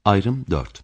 Ayrım 4.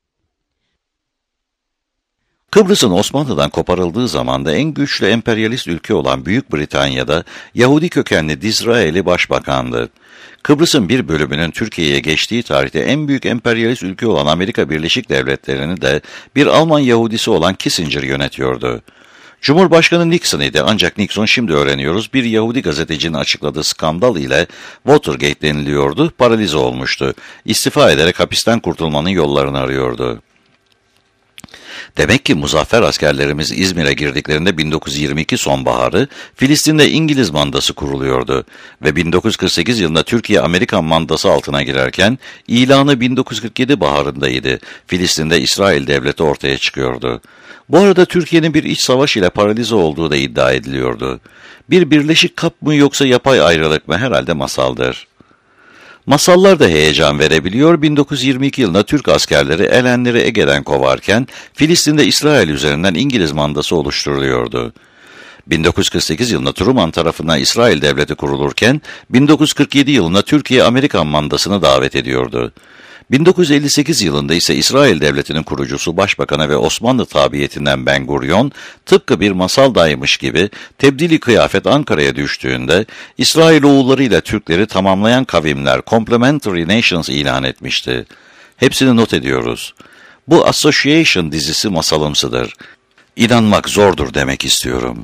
Kıbrıs'ın Osmanlı'dan koparıldığı zamanda en güçlü emperyalist ülke olan Büyük Britanya'da Yahudi kökenli Disraeli başbakandı. Kıbrıs'ın bir bölümünün Türkiye'ye geçtiği tarihte en büyük emperyalist ülke olan Amerika Birleşik Devletleri'ni de bir Alman Yahudisi olan Kissinger yönetiyordu. Cumhurbaşkanı Nixon idi, ancak Nixon, şimdi öğreniyoruz, bir Yahudi gazetecinin açıkladığı skandal ile Watergate deniliyordu, paralize olmuştu. İstifa ederek hapisten kurtulmanın yollarını arıyordu. Demek ki muzaffer askerlerimiz İzmir'e girdiklerinde 1922 sonbaharı Filistin'de İngiliz mandası kuruluyordu ve 1948 yılında Türkiye Amerikan mandası altına girerken ilanı 1947 baharındaydı. Filistin'de İsrail devleti ortaya çıkıyordu. Bu arada Türkiye'nin bir iç savaş ile paralize olduğu da iddia ediliyordu. Bir birleşik kap mı yoksa yapay ayrılık mı, herhalde masaldır. Masallar da heyecan verebiliyor. 1922 yılında Türk askerleri Elenleri Ege'den kovarken Filistin'de İsrail üzerinden İngiliz mandası oluşturuluyordu. 1948 yılında Truman tarafından İsrail devleti kurulurken 1947 yılında Türkiye Amerikan mandasını davet ediyordu. 1958 yılında ise İsrail devletinin kurucusu Başbakanı ve Osmanlı tabiyetinden Ben Gurion, tıpkı bir masaldaymış gibi tebdili kıyafet Ankara'ya düştüğünde İsrailoğulları ile Türkleri tamamlayan kavimler Complementary Nations ilan etmişti. Hepsini not ediyoruz. Bu Association dizisi masalımsıdır. İnanmak zordur demek istiyorum.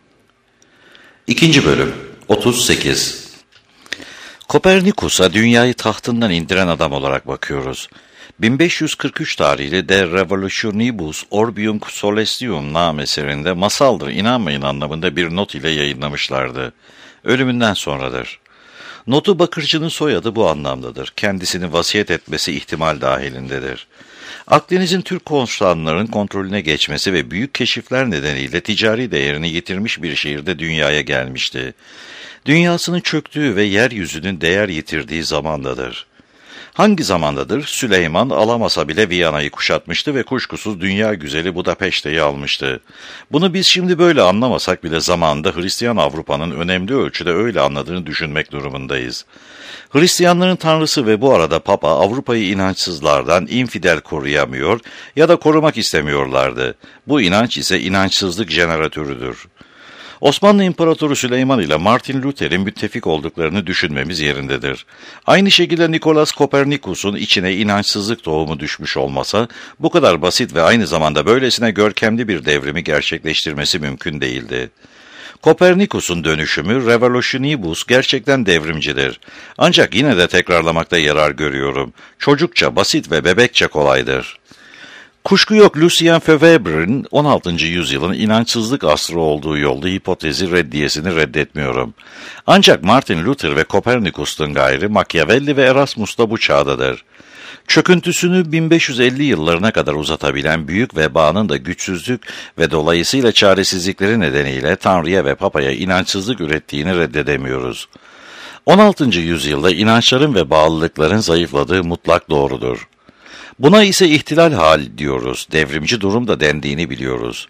2. bölüm 38. Kopernikus'a dünyayı tahtından indiren adam olarak bakıyoruz. 1543 tarihli De Revolutionibus Orbium Solestium nam eserinde masaldır, inanmayın anlamında bir not ile yayınlamışlardı. Ölümünden sonradır. Notu Bakırcı'nın soyadı bu anlamdadır. Kendisini vasiyet etmesi ihtimal dahilindedir. Akdeniz'in Türk konstanlarının kontrolüne geçmesi ve büyük keşifler nedeniyle ticari değerini yitirmiş bir şehirde dünyaya gelmişti. Dünyasının çöktüğü ve yeryüzünün değer yitirdiği zamandadır. Hangi zamandadır? Süleyman alamasa bile Viyana'yı kuşatmıştı ve kuşkusuz dünya güzeli Budapeşte'yi almıştı. Bunu biz şimdi böyle anlamasak bile zamanında Hristiyan Avrupa'nın önemli ölçüde öyle anladığını düşünmek durumundayız. Hristiyanların tanrısı ve bu arada Papa Avrupa'yı inançsızlardan infidel koruyamıyor ya da korumak istemiyorlardı. Bu inanç ise inançsızlık jeneratörüdür. Osmanlı İmparatoru Süleyman ile Martin Luther'in müttefik olduklarını düşünmemiz yerindedir. Aynı şekilde Nikolaus Kopernikus'un içine inançsızlık tohumu düşmüş olmasa, bu kadar basit ve aynı zamanda böylesine görkemli bir devrimi gerçekleştirmesi mümkün değildi. Kopernikus'un dönüşümü Revolutionibus gerçekten devrimcidir. Ancak yine de tekrarlamakta yarar görüyorum. Çocukça basit ve bebekçe kolaydır. Kuşku yok, Lucien Febvre'nin 16. yüzyılın inançsızlık asrı olduğu yolda hipotezi reddiyesini reddetmiyorum. Ancak Martin Luther ve Kopernikus'tan gayrı Machiavelli ve Erasmus da bu çağdadır. Çöküntüsünü 1550 yıllarına kadar uzatabilen büyük vebanın da güçsüzlük ve dolayısıyla çaresizlikleri nedeniyle Tanrı'ya ve Papa'ya inançsızlık ürettiğini reddedemiyoruz. 16. yüzyılda inançların ve bağlılıkların zayıfladığı mutlak doğrudur. Buna ise ihtilal hali diyoruz, devrimci durum da dendiğini biliyoruz.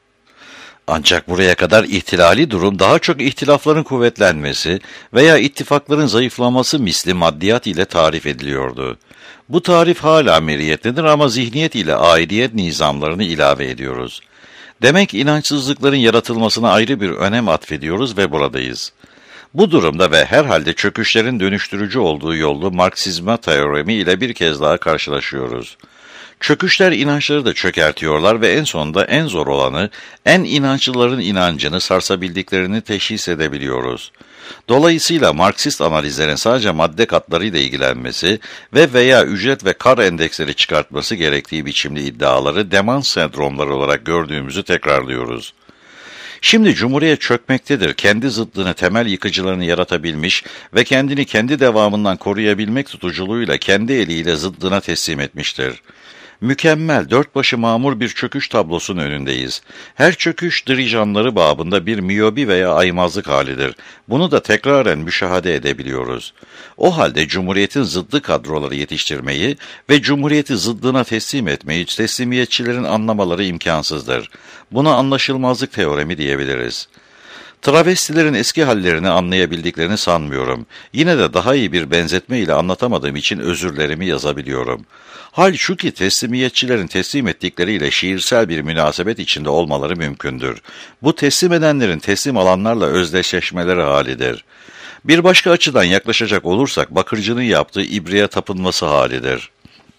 Ancak buraya kadar ihtilali durum daha çok ihtilafların kuvvetlenmesi veya ittifakların zayıflaması misli maddiyat ile tarif ediliyordu. Bu tarif hala meriyetlidir ama zihniyet ile aidiyet nizamlarını ilave ediyoruz. Demek inançsızlıkların yaratılmasına ayrı bir önem atfediyoruz ve buradayız. Bu durumda ve herhalde çöküşlerin dönüştürücü olduğu yollu Marksizma teoremi ile bir kez daha karşılaşıyoruz. Çöküşler inançları da çökertiyorlar ve en sonunda en zor olanı, en inançlıların inancını sarsabildiklerini teşhis edebiliyoruz. Dolayısıyla Marksist analizlerin sadece madde katlarıyla ilgilenmesi ve veya ücret ve kar endeksleri çıkartması gerektiği biçimli iddiaları demans sendromları olarak gördüğümüzü tekrarlıyoruz. Şimdi Cumhuriyet çökmektedir, kendi zıddını, temel yıkıcılarını yaratabilmiş ve kendini kendi devamından koruyabilmek tutuculuğuyla kendi eliyle zıddına teslim etmiştir. Mükemmel, dört başı mamur bir çöküş tablosunun önündeyiz. Her çöküş dirijanları babında bir miyobi veya aymazlık halidir. Bunu da tekraren müşahede edebiliyoruz. O halde Cumhuriyet'in zıddı kadroları yetiştirmeyi ve Cumhuriyet'i zıddına teslim etmeyi teslimiyetçilerin anlamaları imkansızdır. Buna anlaşılmazlık teoremi diyebiliriz. Travestilerin eski hallerini anlayabildiklerini sanmıyorum. Yine de daha iyi bir benzetme ile anlatamadığım için özürlerimi yazabiliyorum. Hal şu ki teslimiyetçilerin teslim ettikleriyle şiirsel bir münasebet içinde olmaları mümkündür. Bu teslim edenlerin teslim alanlarla özdeşleşmeleri halidir. Bir başka açıdan yaklaşacak olursak bakırcının yaptığı ibriğe tapınması halidir.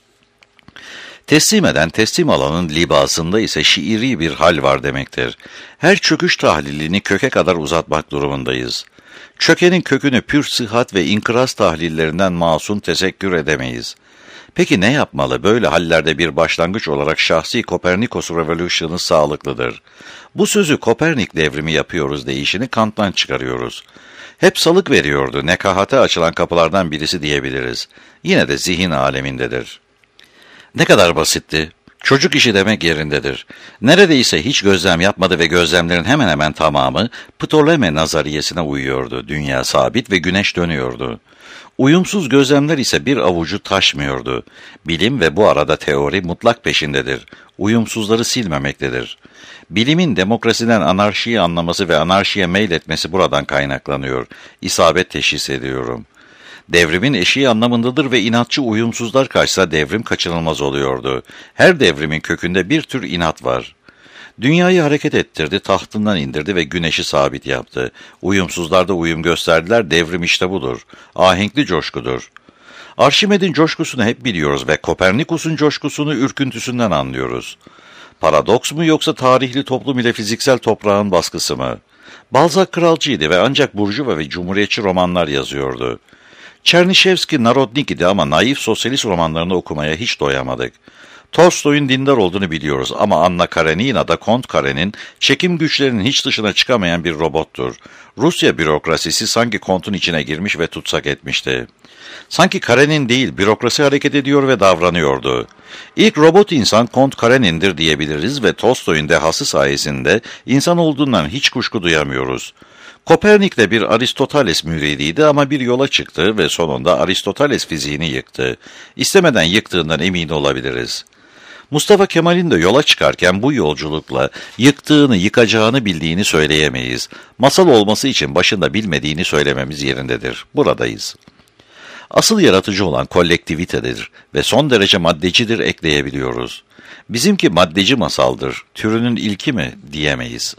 Teslim eden teslim alanın libasında ise şiiri bir hal var demektir. Her çöküş tahlilini köke kadar uzatmak durumundayız. Çökenin kökünü pür sıhhat ve inkıraz tahlillerinden masum tesekkür edemeyiz. Peki ne yapmalı? Böyle hallerde bir başlangıç olarak şahsi Kopernikus Revolution'ı sağlıklıdır. Bu sözü Kopernik devrimi yapıyoruz deyişini Kant'tan çıkarıyoruz. Hep salık veriyordu, nekahate açılan kapılardan birisi diyebiliriz. Yine de zihin alemindedir. Ne kadar basitti. Çocuk işi demek yerindedir. Neredeyse hiç gözlem yapmadı ve gözlemlerin hemen hemen tamamı Ptolemy nazariyesine uyuyordu. Dünya sabit ve güneş dönüyordu. Uyumsuz gözlemler ise bir avucu taşmıyordu. Bilim ve bu arada teori mutlak peşindedir. Uyumsuzları silmemektedir. Bilimin demokrasiden anarşiyi anlaması ve anarşiye meyletmesi buradan kaynaklanıyor. İsabet teşhis ediyorum. Devrimin eşiği anlamındadır ve inatçı uyumsuzlar karşısında devrim kaçınılmaz oluyordu. Her devrimin kökünde bir tür inat var. Dünyayı hareket ettirdi, tahtından indirdi ve güneşi sabit yaptı. Uyumsuzlar da uyum gösterdiler, devrim işte budur. Ahenkli coşkudur. Arşimed'in coşkusunu hep biliyoruz ve Kopernikus'un coşkusunu ürküntüsünden anlıyoruz. Paradoks mu yoksa tarihli toplum ile fiziksel toprağın baskısı mı? Balzac kralcıydı ve ancak burjuva ve cumhuriyetçi romanlar yazıyordu. Çernişevski narodnik idi ama naif sosyalist romanlarını okumaya hiç doyamadık. Tolstoy'un dindar olduğunu biliyoruz ama Anna Karenina da Kont Karenin çekim güçlerinin hiç dışına çıkamayan bir robottur. Rusya bürokrasisi sanki Kont'un içine girmiş ve tutsak etmişti. Sanki Karenin değil, bürokrasi hareket ediyor ve davranıyordu. İlk robot insan Kont Karenin'dir diyebiliriz ve Tolstoy'un dehası sayesinde insan olduğundan hiç kuşku duyamıyoruz. Kopernik de bir Aristoteles müridiydi ama bir yola çıktı ve sonunda Aristoteles fiziğini yıktı. İstemeden yıktığından emin olabiliriz. Mustafa Kemal'in de yola çıkarken bu yolculukla yıktığını, yıkacağını bildiğini söyleyemeyiz. Masal olması için başında bilmediğini söylememiz yerindedir. Buradayız. Asıl yaratıcı olan kolektivitedir ve son derece maddecidir ekleyebiliyoruz. Bizimki maddeci masaldır, türünün ilki mi diyemeyiz.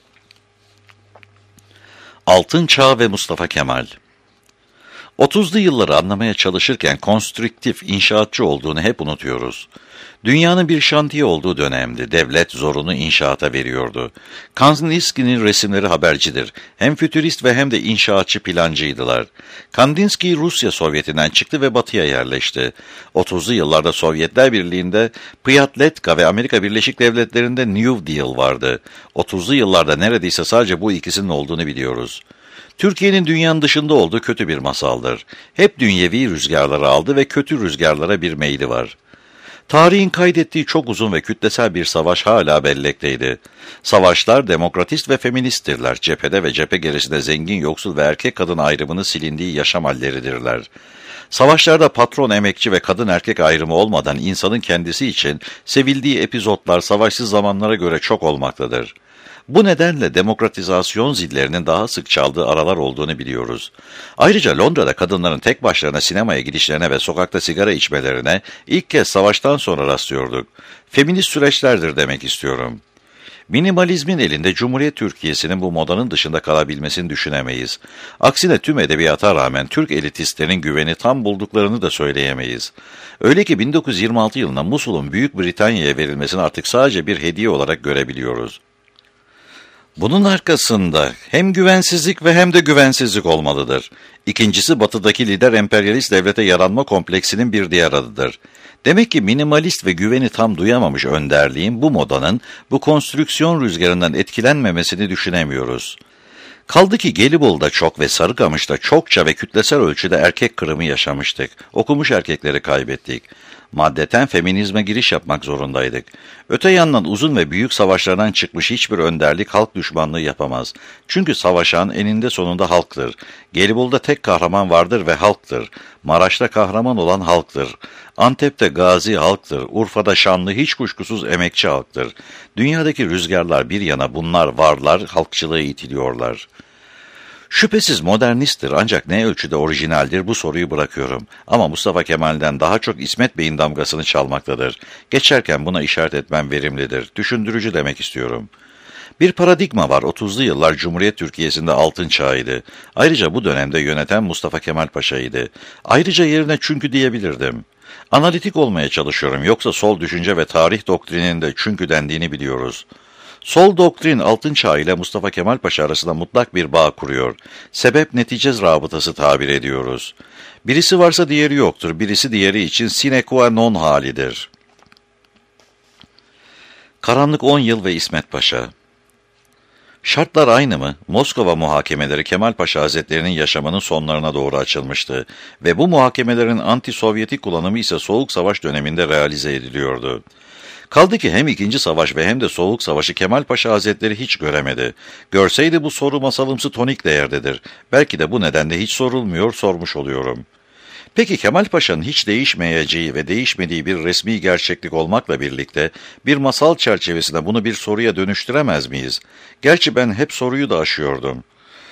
Altın Çağ ve Mustafa Kemal. 30'lu yılları anlamaya çalışırken konstrüktif, inşaatçı olduğunu hep unutuyoruz. Dünyanın bir şantiye olduğu dönemdi. Devlet zorunu inşaata veriyordu. Kandinsky'nin resimleri habercidir. Hem fütürist ve hem de inşaatçı plancıydılar. Kandinsky Rusya Sovyeti'nden çıktı ve batıya yerleşti. 30'lu yıllarda Sovyetler Birliği'nde Pyatletka ve Amerika Birleşik Devletleri'nde New Deal vardı. 30'lu yıllarda neredeyse sadece bu ikisinin olduğunu biliyoruz. Türkiye'nin dünyanın dışında olduğu kötü bir masaldır. Hep dünyevi rüzgarları aldı ve kötü rüzgarlara bir meyli var. Tarihin kaydettiği çok uzun ve kütlesel bir savaş hala bellekteydi. Savaşlar demokratist ve feministtirler. Cephede ve cephe gerisinde zengin, yoksul ve erkek kadın ayrımını silindiği yaşam halleridirler. Savaşlarda patron, emekçi ve kadın erkek ayrımı olmadan insanın kendisi için sevildiği epizotlar savaşsız zamanlara göre çok olmaktadır. Bu nedenle demokratizasyon zillerinin daha sık çaldığı aralar olduğunu biliyoruz. Ayrıca Londra'da kadınların tek başlarına sinemaya gidişlerine ve sokakta sigara içmelerine ilk kez savaştan sonra rastlıyorduk. Feminist süreçlerdir demek istiyorum. Minimalizmin elinde Cumhuriyet Türkiye'sinin bu modanın dışında kalabilmesini düşünemeyiz. Aksine tüm edebiyata rağmen Türk elitistlerin güveni tam bulduklarını da söyleyemeyiz. Öyle ki 1926 yılında Musul'un Büyük Britanya'ya verilmesini artık sadece bir hediye olarak görebiliyoruz. Bunun arkasında hem güvensizlik ve hem de güvensizlik olmalıdır. İkincisi batıdaki lider emperyalist devlete yaranma kompleksinin bir diğer adıdır. Demek ki minimalist ve güveni tam duyamamış önderliğin bu modanın, bu konstrüksiyon rüzgarından etkilenmemesini düşünemiyoruz. Kaldı ki Gelibolu'da çok ve Sarıkamış'ta çokça ve kütlesel ölçüde erkek kırımı yaşamıştık. Okumuş erkekleri kaybettik. Maddeten feminizme giriş yapmak zorundaydık. Öte yandan uzun ve büyük savaşlardan çıkmış hiçbir önderlik halk düşmanlığı yapamaz. Çünkü savaşan eninde sonunda halktır. Gelibolu'da tek kahraman vardır ve halktır. Maraş'ta kahraman olan halktır. Antep'te gazi halktır. Urfa'da şanlı hiç kuşkusuz emekçi halktır. Dünyadaki rüzgarlar bir yana bunlar varlar, halkçılığı itiliyorlar. Şüphesiz modernisttir ancak ne ölçüde orijinaldir bu soruyu bırakıyorum. Ama Mustafa Kemal'den daha çok İsmet Bey'in damgasını çalmaktadır. Geçerken buna işaret etmem verimlidir. Düşündürücü demek istiyorum. Bir paradigma var. 30'lu yıllar Cumhuriyet Türkiye'sinde altın çağıydı. Ayrıca bu dönemde yöneten Mustafa Kemal Paşa'ydı. Ayrıca yerine çünkü diyebilirdim. Analitik olmaya çalışıyorum. Yoksa sol düşünce ve tarih doktrininin de çünkü dendiğini biliyoruz. Sol doktrin altın çağı ile Mustafa Kemal Paşa arasında mutlak bir bağ kuruyor. Sebep netice rabıtası tabir ediyoruz. Birisi varsa diğeri yoktur. Birisi diğeri için sine qua non halidir. Karanlık 10 yıl ve İsmet Paşa. Şartlar aynı mı? Moskova muhakemeleri Kemal Paşa Hazretleri'nin yaşamının sonlarına doğru açılmıştı ve bu muhakemelerin anti-Sovyetik kullanımı ise Soğuk Savaş döneminde realize ediliyordu. Kaldı ki hem İkinci Savaş ve hem de Soğuk Savaşı Kemal Paşa Hazretleri hiç göremedi. Görseydi bu soru masalımsı tonik değerdedir. Belki de bu nedenle hiç sorulmuyor, sormuş oluyorum. Peki Kemal Paşa'nın hiç değişmeyeceği ve değişmediği bir resmi gerçeklik olmakla birlikte bir masal çerçevesinde bunu bir soruya dönüştüremez miyiz? Gerçi ben hep soruyu da aşıyordum.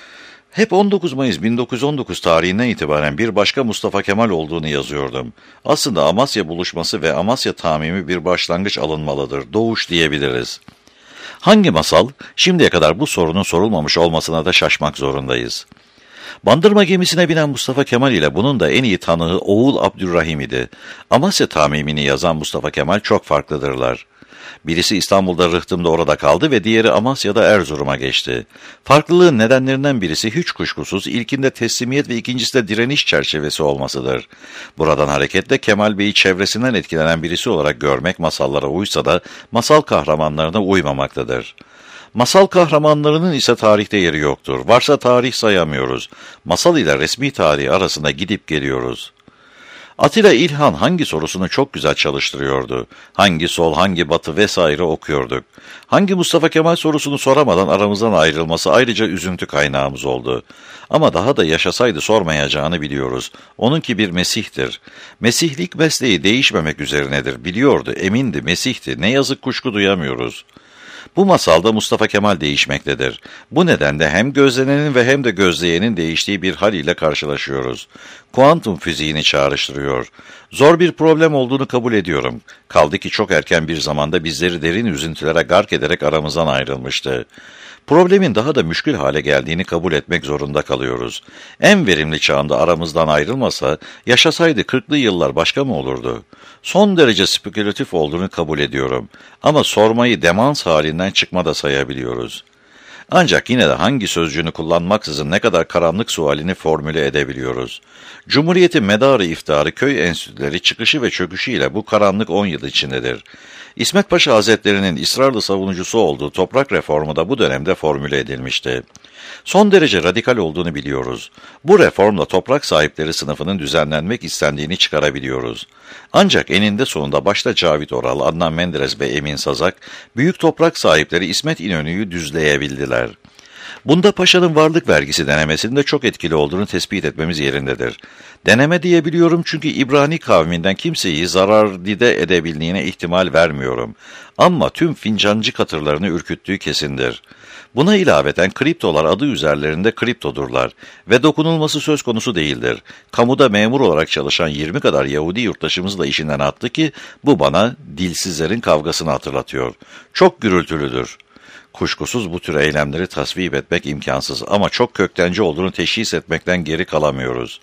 Hep 19 Mayıs 1919 tarihinden itibaren bir başka Mustafa Kemal olduğunu yazıyordum. Aslında Amasya buluşması ve Amasya tamimi bir başlangıç alınmalıdır. Doğuş diyebiliriz. Hangi masal? Şimdiye kadar bu sorunun sorulmamış olmasına da şaşmak zorundayız. Bandırma gemisine binen Mustafa Kemal ile bunun da en iyi tanığı oğul Abdurrahim idi. Amasya tamimini yazan Mustafa Kemal çok farklıdırlar. Birisi İstanbul'da rıhtımda orada kaldı ve diğeri Amasya'da Erzurum'a geçti. Farklılığın nedenlerinden birisi hiç kuşkusuz ilkinde teslimiyet ve ikincisi de direniş çerçevesi olmasıdır. Buradan hareketle Kemal Bey'i çevresinden etkilenen birisi olarak görmek masallara uysa da masal kahramanlarına uymamaktadır. Masal kahramanlarının ise tarihte yeri yoktur. Varsa tarih sayamıyoruz. Masal ile resmi tarih arasında gidip geliyoruz. Atilla İlhan hangi sorusunu çok güzel çalıştırıyordu. Hangi sol, hangi batı vesaire okuyorduk. Hangi Mustafa Kemal sorusunu soramadan aramızdan ayrılması ayrıca üzüntü kaynağımız oldu. Ama daha da yaşasaydı sormayacağını biliyoruz. Onunki bir Mesih'tir. Mesihlik mesleği değişmemek üzerinedir. Biliyordu, emindi, Mesih'ti. Ne yazık kuşku duyamıyoruz. Bu masalda Mustafa Kemal değişmektedir. Bu nedenle hem gözlenenin ve hem de gözleyenin değiştiği bir hal ile karşılaşıyoruz. Kuantum fiziğini çağrıştırıyor. Zor bir problem olduğunu kabul ediyorum. Kaldı ki çok erken bir zamanda bizleri derin üzüntülere gark ederek aramızdan ayrılmıştı. Problemin daha da müşkül hale geldiğini kabul etmek zorunda kalıyoruz. En verimli çağında aramızdan ayrılmasa, yaşasaydı 40'lı yıllar başka mı olurdu? Son derece spekülatif olduğunu kabul ediyorum. Ama sormayı demans halinden çıkma da sayabiliyoruz. Ancak yine de hangi sözcüğünü kullanmaksızın ne kadar karanlık sualini formüle edebiliyoruz. Cumhuriyetin medarı iftiharı köy enstitüleri çıkışı ve çöküşüyle bu karanlık 10 yıl içindedir. İsmet Paşa Hazretleri'nin ısrarlı savunucusu olduğu toprak reformu da bu dönemde formüle edilmişti. Son derece radikal olduğunu biliyoruz. Bu reformla toprak sahipleri sınıfının düzenlenmek istendiğini çıkarabiliyoruz. Ancak eninde sonunda başta Cavit Oral, Adnan Menderes ve Emin Sazak, büyük toprak sahipleri İsmet İnönü'yü düzleyebildiler. Bunda Paşa'nın varlık vergisi denemesinin de çok etkili olduğunu tespit etmemiz yerindedir. Deneme diyebiliyorum çünkü İbrani kavminden kimseyi zarardide edebildiğine ihtimal vermiyorum. Ama tüm fincancı katırlarını ürküttüğü kesindir. Buna ilaveten kriptolar adı üzerlerinde kriptodurlar ve dokunulması söz konusu değildir. Kamuda memur olarak çalışan 20 kadar Yahudi yurttaşımız da işinden attı ki bu bana dilsizlerin kavgasını hatırlatıyor. Çok gürültülüdür. Kuşkusuz bu tür eylemleri tasvip etmek imkansız ama çok köktenci olduğunu teşhis etmekten geri kalamıyoruz.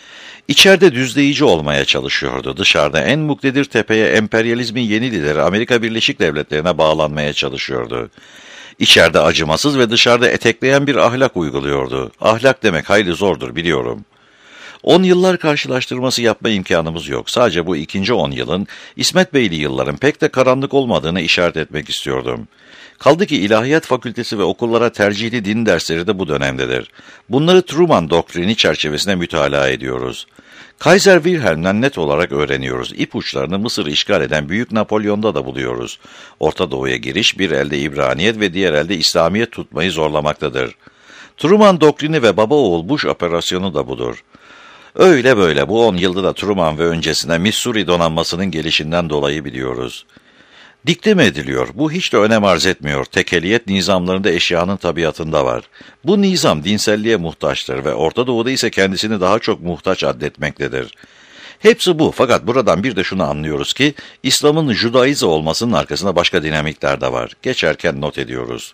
İçeride düzleyici olmaya çalışıyordu. Dışarıda en muktedir tepeye emperyalizmin yeni lideri Amerika Birleşik Devletleri'ne bağlanmaya çalışıyordu. İçeride acımasız ve dışarıda etekleyen bir ahlak uyguluyordu. Ahlak demek hayli zordur biliyorum. 10 yıllar karşılaştırması yapma imkanımız yok. Sadece bu ikinci 10 yılın İsmet Beyli yılların pek de karanlık olmadığını işaret etmek istiyordum. Kaldı ki İlahiyat Fakültesi ve okullara tercihli din dersleri de bu dönemdedir. Bunları Truman doktrini çerçevesinde mütalaa ediyoruz. Kaiser Wilhelm'den net olarak öğreniyoruz. İpuçlarını Mısır'ı işgal eden Büyük Napolyon'da da buluyoruz. Orta Doğu'ya giriş bir elde İbraniyet ve diğer elde İslamiyet tutmayı zorlamaktadır. Truman doktrini ve baba oğul Bush operasyonu da budur. Öyle böyle bu 10 yılda da Truman ve öncesine Missouri donanmasının gelişinden dolayı biliyoruz. Dikte mi ediliyor? Bu hiç de önem arz etmiyor. Tekeliyet nizamlarında eşyanın tabiatında var. Bu nizam dinselliğe muhtaçtır ve Orta Doğu'da ise kendisini daha çok muhtaç addetmektedir. Hepsi bu, fakat buradan bir de şunu anlıyoruz ki İslam'ın Judaize olmasının arkasında başka dinamikler de var. Geçerken not ediyoruz.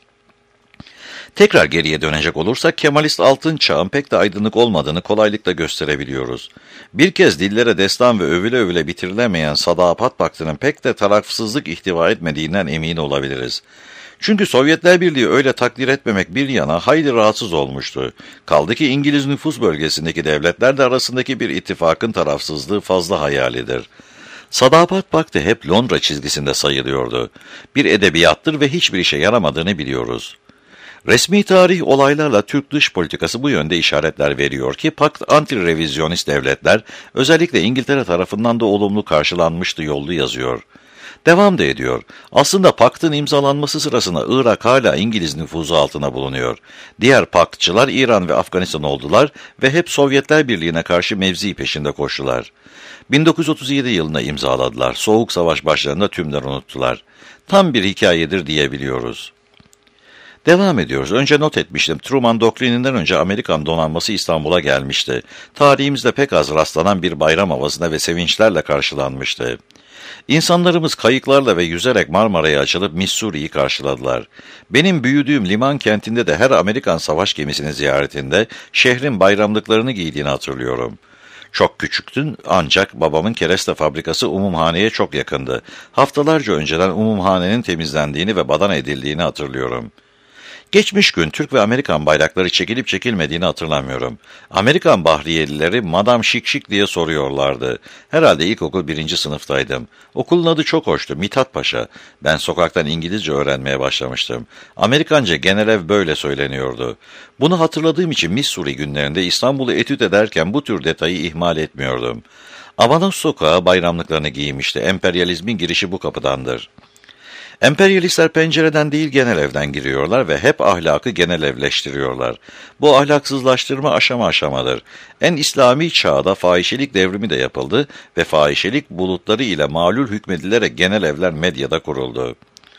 Tekrar geriye dönecek olursak Kemalist altın çağın pek de aydınlık olmadığını kolaylıkla gösterebiliyoruz. Bir kez dillere destan ve övüle övüle bitirilemeyen Sadapat Paktı'nın pek de tarafsızlık ihtiva etmediğinden emin olabiliriz. Çünkü Sovyetler Birliği öyle takdir etmemek bir yana hayli rahatsız olmuştu. Kaldı ki İngiliz nüfus bölgesindeki devletler de arasındaki bir ittifakın tarafsızlığı fazla hayalidir. Sadapat Paktı hep Londra çizgisinde sayılıyordu. Bir edebiyattır ve hiçbir işe yaramadığını biliyoruz. Resmi tarih olaylarla Türk dış politikası bu yönde işaretler veriyor ki pakt anti-revizyonist devletler özellikle İngiltere tarafından da olumlu karşılanmıştı yollu yazıyor. Devam da ediyor. Aslında paktın imzalanması sırasında Irak hala İngiliz nüfuzu altına bulunuyor. Diğer paktçılar İran ve Afganistan oldular ve hep Sovyetler Birliği'ne karşı mevzi peşinde koştular. 1937 yılında imzaladılar. Soğuk Savaş başlarında tümler unuttular. Tam bir hikayedir diyebiliyoruz. Devam ediyoruz. Önce not etmiştim. Truman doktrininden önce Amerikan donanması İstanbul'a gelmişti. Tarihimizde pek az rastlanan bir bayram havasına ve sevinçlerle karşılanmıştı. İnsanlarımız kayıklarla ve yüzerek Marmara'ya açılıp Missouri'yi karşıladılar. Benim büyüdüğüm liman kentinde de her Amerikan savaş gemisinin ziyaretinde şehrin bayramlıklarını giydiğini hatırlıyorum. Çok küçüktün ancak babamın kereste fabrikası umumhaneye çok yakındı. Haftalarca önceden umumhanenin temizlendiğini ve badana edildiğini hatırlıyorum. Geçmiş gün Türk ve Amerikan bayrakları çekilip çekilmediğini hatırlamıyorum. Amerikan bahriyelileri Madam Şik Şik diye soruyorlardı. Herhalde ilkokul 1. sınıftaydım. Okulun adı çok hoştu, Mithat Paşa. Ben sokaktan İngilizce öğrenmeye başlamıştım. Amerikanca genelev böyle söyleniyordu. Bunu hatırladığım için Missouri günlerinde İstanbul'u etüt ederken bu tür detayı ihmal etmiyordum. Avanos sokağı bayramlıklarını giymişti. Emperyalizmin girişi bu kapıdandır. Emperyalistler pencereden değil genel evden giriyorlar ve hep ahlakı genel evleştiriyorlar. Bu ahlaksızlaştırma aşama aşamadır. En İslami çağda fahişelik devrimi de yapıldı ve fahişelik bulutları ile malul hükmedilerek genel evler medyada kuruldu.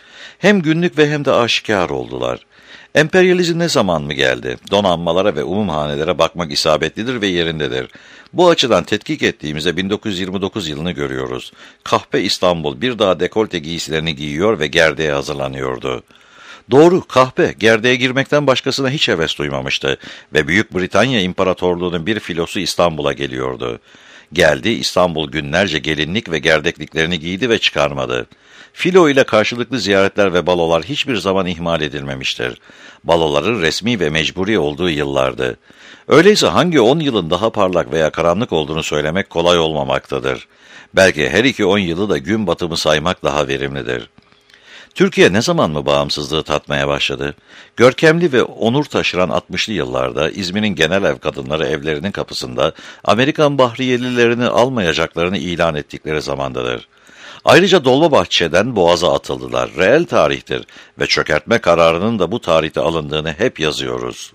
Hem günlük ve hem de aşikar oldular. Emperyalizm ne zaman mı geldi? Donanmalara ve umumhanelere bakmak isabetlidir ve yerindedir. Bu açıdan tetkik ettiğimizde 1929 yılını görüyoruz. Kahpe İstanbul bir daha dekolte giysilerini giyiyor ve gerdeğe hazırlanıyordu. Doğru, kahpe gerdeğe girmekten başkasına hiç heves duymamıştı ve Büyük Britanya İmparatorluğu'nun bir filosu İstanbul'a geliyordu. Geldi, İstanbul günlerce gelinlik ve gerdekliklerini giydi ve çıkarmadı. Filo ile karşılıklı ziyaretler ve balolar hiçbir zaman ihmal edilmemiştir. Baloların resmi ve mecburi olduğu yıllardı. Öyleyse hangi 10 yılın daha parlak veya karanlık olduğunu söylemek kolay olmamaktadır. Belki her iki 10 yılı da gün batımı saymak daha verimlidir. Türkiye ne zaman mı bağımsızlığı tatmaya başladı? Görkemli ve onur taşıran 60'lı yıllarda İzmir'in genel ev kadınları evlerinin kapısında Amerikan bahriyelilerini almayacaklarını ilan ettikleri zamandadır. Ayrıca Dolmabahçe'den Boğaz'a atıldılar. Reel tarihtir ve çökertme kararının da bu tarihte alındığını hep yazıyoruz.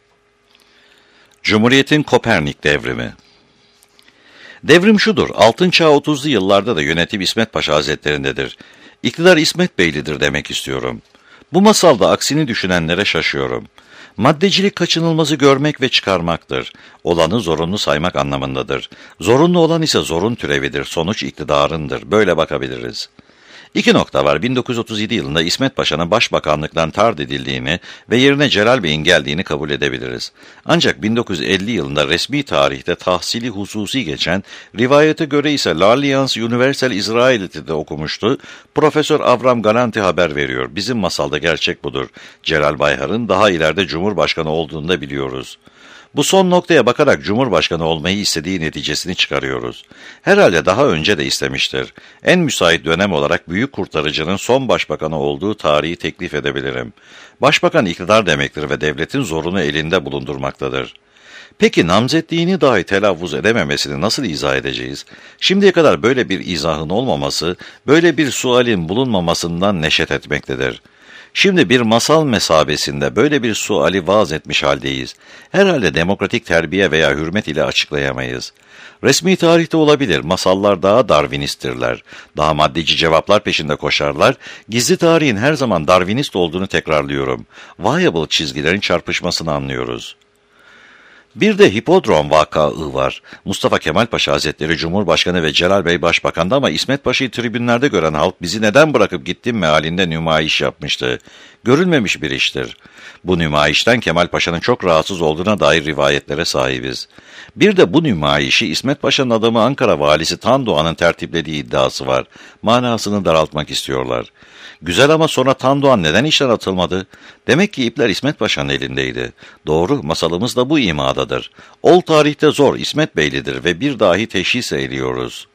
Cumhuriyet'in Kopernik devrimi. Devrim şudur, Altın Çağ 30'lu yıllarda da yönetim İsmet Paşa Hazretlerindedir. İktidar İsmet Beylidir demek istiyorum. Bu masalda aksini düşünenlere şaşıyorum. Maddecilik kaçınılmazı görmek ve çıkarmaktır. Olanı zorunlu saymak anlamındadır. Zorunlu olan ise zorun türevidir, sonuç iktidarındır. Böyle bakabiliriz. İki nokta var. 1937 yılında İsmet Paşa'nın başbakanlıktan tard edildiğini ve yerine Celal Bey'in geldiğini kabul edebiliriz. Ancak 1950 yılında resmi tarihte tahsili hususi geçen, rivayete göre ise l'Alliance Universelle Israelite'de okumuştu. Profesör Avram Galanti haber veriyor. Bizim masalda gerçek budur. Celal Bayhar'ın daha ileride Cumhurbaşkanı olduğunu da biliyoruz. Bu son noktaya bakarak Cumhurbaşkanı olmayı istediği neticesini çıkarıyoruz. Herhalde daha önce de istemiştir. En müsait dönem olarak büyük kurtarıcının son başbakanı olduğu tarihi teklif edebilirim. Başbakan iktidar demektir ve devletin zorunu elinde bulundurmaktadır. Peki namzetliğini dahi telaffuz edememesini nasıl izah edeceğiz? Şimdiye kadar böyle bir izahın olmaması, böyle bir sualin bulunmamasından neşet etmektedir. Şimdi bir masal mesabesinde böyle bir suali vaaz etmiş haldeyiz. Herhalde demokratik terbiye veya hürmet ile açıklayamayız. Resmi tarihte olabilir, masallar daha Darwinisttirler. Daha maddeci cevaplar peşinde koşarlar. Gizli tarihin her zaman Darwinist olduğunu tekrarlıyorum. Viable çizgilerin çarpışmasını anlıyoruz. Bir de hipodrom vakaı var. Mustafa Kemal Paşa Hazretleri Cumhurbaşkanı ve Celal Bey Başbakan'da ama İsmet Paşa'yı tribünlerde gören halk bizi neden bırakıp gittin mealinde nümayiş yapmıştı. Görülmemiş bir iştir. Bu nümayişten Kemal Paşa'nın çok rahatsız olduğuna dair rivayetlere sahibiz. Bir de bu nümayişi İsmet Paşa'nın adamı Ankara valisi Tan Doğan'ın tertiplediği iddiası var. Manasını daraltmak istiyorlar. Güzel ama sonra Tan Doğan neden işten atılmadı? Demek ki ipler İsmet Paşa'nın elindeydi. Doğru, masalımız da bu imadadır. Ol tarihte zor, İsmet Beylidir ve bir dahi teşhis eğiliyoruz.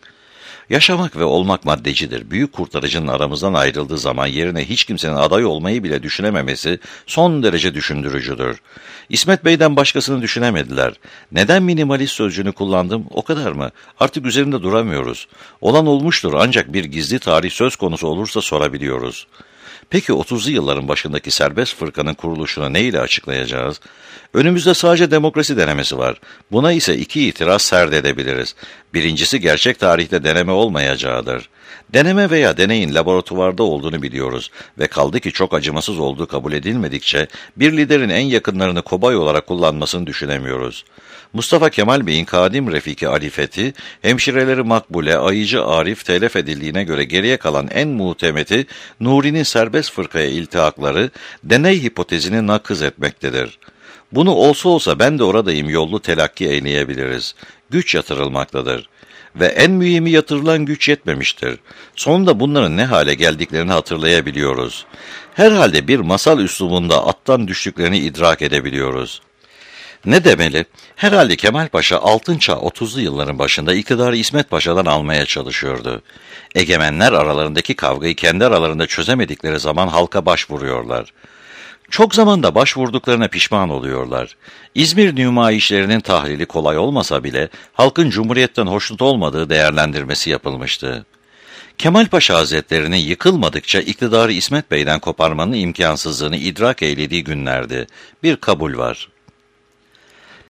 Yaşamak ve olmak maddecidir. Büyük kurtarıcının aramızdan ayrıldığı zaman yerine hiç kimsenin aday olmayı bile düşünememesi son derece düşündürücüdür. İsmet Bey'den başkasını düşünemediler. Neden minimalist sözcüğünü kullandım? O kadar mı? Artık üzerinde duramıyoruz. Olan olmuştur ancak bir gizli tarih söz konusu olursa sorabiliyoruz. Peki 30'lu yılların başındaki serbest fırkanın kuruluşunu ne ile açıklayacağız? Önümüzde sadece demokrasi denemesi var. Buna ise iki itiraz serdedebiliriz. Birincisi gerçek tarihte deneme olmayacağıdır. Deneme veya deneyin laboratuvarda olduğunu biliyoruz ve kaldı ki çok acımasız olduğu kabul edilmedikçe bir liderin en yakınlarını kobay olarak kullanmasını düşünemiyoruz. Mustafa Kemal Bey'in kadim refiki Ali Fethi, hemşireleri Makbule, Ayıcı Arif telef edildiğine göre geriye kalan en muhtemeti Nuri'nin serbest fırkaya iltihakları deney hipotezini nakız etmektedir. Bunu olsa olsa ben de oradayım yollu telakki eyleyebiliriz. Güç yatırılmaktadır. Ve en mühimi yatırılan güç yetmemiştir. Sonunda bunların ne hale geldiklerini hatırlayabiliyoruz. Herhalde bir masal üslubunda attan düştüklerini idrak edebiliyoruz. Ne demeli? Herhalde Kemal Paşa Altın Çağ 30'lu yılların başında iktidarı İsmet Paşa'dan almaya çalışıyordu. Egemenler aralarındaki kavgayı kendi aralarında çözemedikleri zaman halka başvuruyorlar. Çok zamanda başvurduklarına pişman oluyorlar. İzmir nümayişlerinin tahlili kolay olmasa bile halkın Cumhuriyet'ten hoşnut olmadığı değerlendirmesi yapılmıştı. Kemal Paşa Hazretleri'nin yıkılmadıkça iktidarı İsmet Bey'den koparmanın imkansızlığını idrak eylediği günlerdi. Bir kabul var.